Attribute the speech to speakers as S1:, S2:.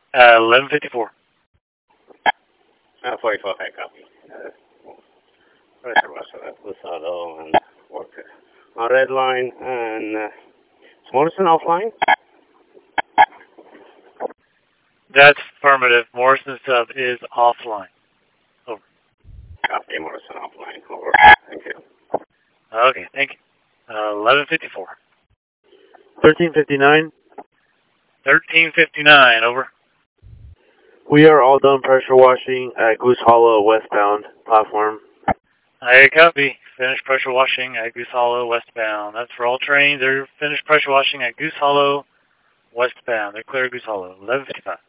S1: 11:54.
S2: 44, I copy. Pressure washer at Goose Hollow and worker on red line and is Morrison offline?
S1: That's affirmative. Morrison sub is offline. Over.
S2: Copy, Morrison offline. Over. Thank you.
S1: Okay, thank you. 11:54.
S3: 1359.
S1: 13:59. Over.
S3: We are all done pressure washing at Goose Hollow westbound platform.
S1: I copy. Finished pressure washing at Goose Hollow westbound. That's for all trains. They're finished pressure washing at Goose Hollow westbound. They're clear at Goose Hollow. 11:55.